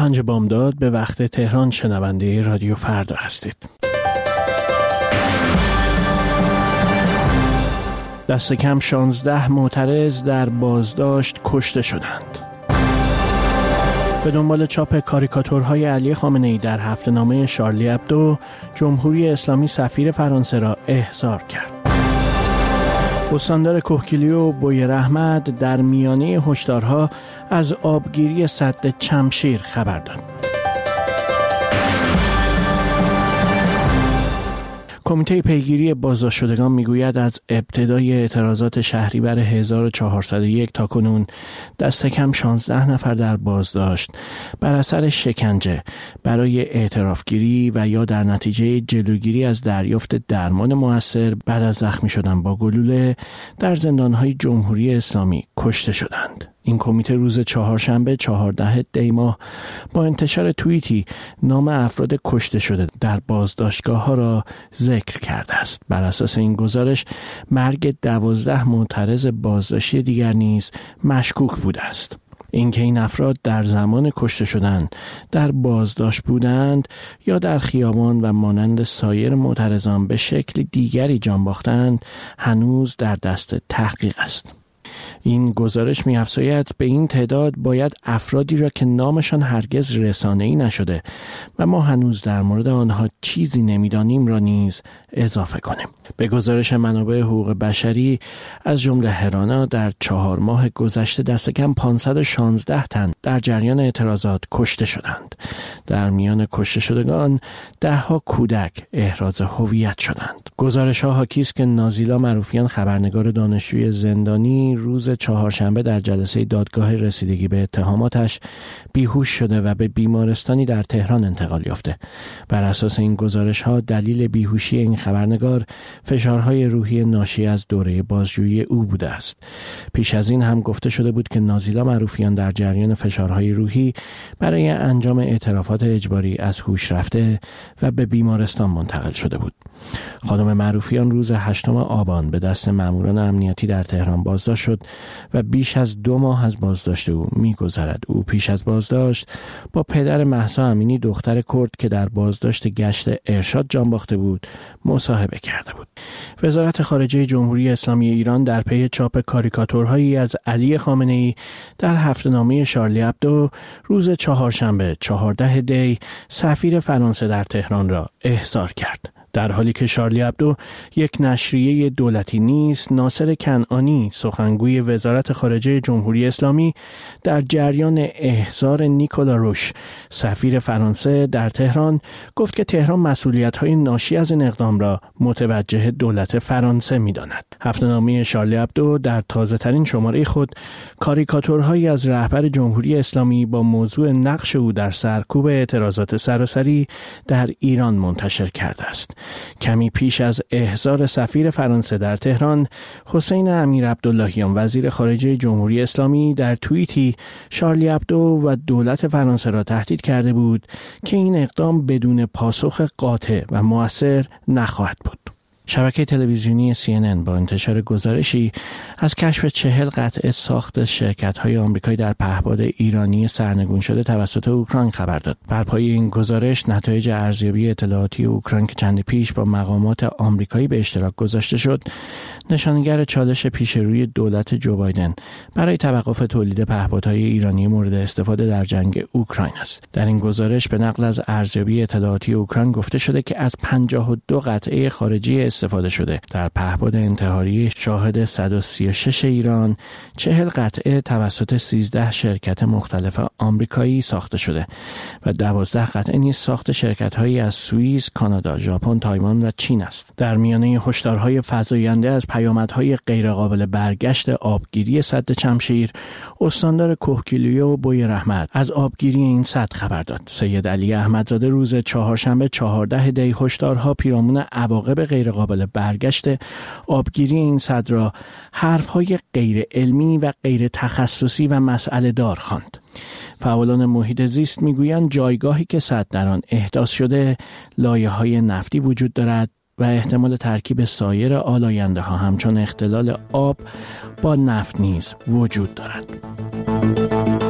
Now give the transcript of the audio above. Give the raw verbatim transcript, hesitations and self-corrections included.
پنج بامداد به وقت تهران شنونده رادیو فردا هستید. دست کم شانزده معترض در بازداشت کشته شدند. به دنبال چاپ کاریکاتورهای علی خامنه‌ای در هفته‌نامه شارلی ابدو، جمهوری اسلامی سفیر فرانسه را احضار کرد. استاندار کوهگیلو بویرحمد در میانه هشدارها از آبگیری سد چمشیر خبر داد. کمیته پیگیری بازداشت شدگان میگوید از ابتدای اعتراضات شهریور هزار و چهارصد و یک تا کنون دست کم شانزده نفر در بازداشت بر اثر شکنجه برای اعترافگیری و یا در نتیجه جلوگیری از دریافت درمان مؤثر بعد از زخمی شدن با گلوله در زندانهای جمهوری اسلامی کشته شدند. این کمیته روز چهارشنبه چهاردهم دی ماه با انتشار توییتی نام افراد کشته شده در بازداشتگاه ها را ذکر کرده است. بر اساس این گزارش مرگ دوازده معترض بازداشتی دیگر نیز مشکوک بوده است. اینکه این افراد در زمان کشته شدن در بازداشت بودند یا در خیابان و مانند سایر معترضان به شکل دیگری جان باختند هنوز در دست تحقیق است. این گزارش می‌افزاید به این تعداد باید افرادی را که نامشان هرگز رسانه‌ای نشده و ما هنوز در مورد آنها چیزی نمی‌دانیم را نیز اضافه کنیم. به گزارش منابع حقوق بشری از جمله هرانا در چهار ماه گذشته دست کم پانصد و شانزده تن در جریان اعتراضات کشته شدند. در میان کشته شدگان ده‌ها کودک احراز هویت شدند. گزارش‌ها حاکی است که نازیلا معروفیان خبرنگار دانشجوی زندانی روز چهارشنبه در جلسه دادگاه رسیدگی به اتهاماتش بیهوش شده و به بیمارستانی در تهران انتقال یافته. بر اساس این گزارش‌ها دلیل بیهوشی این خبرنگار فشارهای روحی ناشی از دوره بازجویی او بوده است. پیش از این هم گفته شده بود که نازیلا معروفیان در جریان فشارهای روحی برای انجام اعترافات اجباری از هوش رفته و به بیمارستان منتقل شده بود. خانم معروفیان روز هشتم آبان به دست ماموران امنیتی در تهران بازداشت شد و بیش از دو ماه از بازداشت او می‌گذرد. او پیش از بازداشت با پدر مهسا امینی دختر کرد که در بازداشت گشت ارشاد جان باخته بود مصاحبه کرده بود. وزارت خارجه جمهوری اسلامی ایران در پی چاپ کاریکاتورهایی از علی خامنه‌ای در هفته‌نامه شارلی ابدو روز چهارشنبه چهاردهم دی سفیر فرانسه در تهران را احضار کرد. در حالی که شارلی ابدو یک نشریه دولتی نیست، ناصر کنعانی سخنگوی وزارت خارجه جمهوری اسلامی در جریان احضار نیکولا روش سفیر فرانسه در تهران گفت که تهران مسئولیت‌های ناشی از این اقدام را متوجه دولت فرانسه می‌داند. هفته‌نامه شارلی ابدو در تازه‌ترین شماره خود کاریکاتورهایی از رهبر جمهوری اسلامی با موضوع نقش او در سرکوب اعتراضات سراسری در ایران منتشر کرده است. کمی پیش از احضار سفیر فرانسه در تهران، حسین امیر عبداللهیان وزیر خارجه جمهوری اسلامی در توییتی شارلی ابدو و دولت فرانسه را تهدید کرده بود که این اقدام بدون پاسخ قاطع و مؤثر نخواهد بود. شبکه تلویزیونی سی ان ان با انتشار گزارشی از کشف چهل قطعه ساخت شرکت‌های آمریکایی در پهپاد ایرانی سرنگون شده توسط اوکراین خبر داد. بر پایه این گزارش نتایج ارزیابی اطلاعاتی اوکراین که چندی پیش با مقامات آمریکایی به اشتراک گذاشته شد، نشانگر چالش پیش روی دولت جو بایدن برای توقف تولید پهپادهای ایرانی مورد استفاده در جنگ اوکراین است. در این گزارش به نقل از ارزیابی اطلاعاتی اوکراین گفته شده که از پنجاه و دو قطعه خارجی استفاده شده در پهپاد انتحاری شاهد صد و سی و شش ایران، چهل قطعه توسط سیزده شرکت مختلف آمریکایی ساخته شده و دوازده قطعه نیز ساخت شرکت‌هایی از سوئیس، کانادا، ژاپن، تایوان و چین است. در میانه هشدارهای فزاینده از پیامدهای غیرقابل برگشت آبگیری سد چمشیر، استاندار کوهگیلو بویرحمد از آبگیری این سد خبر داد. سید علی احمدزاده روز چهارشنبه چهاردهم دی هشدارها پیرامون عواقب غیرقابل برگشت آبگیری این سد را حرفهای غیر علمی و غیر تخصصی و مسئله دار خواند. فعالان محیط زیست میگویند جایگاهی که سد در آن احداث شده لایه‌های نفتی وجود دارد و احتمال ترکیب سایر آلاینده ها همچون اختلال آب با نفت نیز وجود دارد.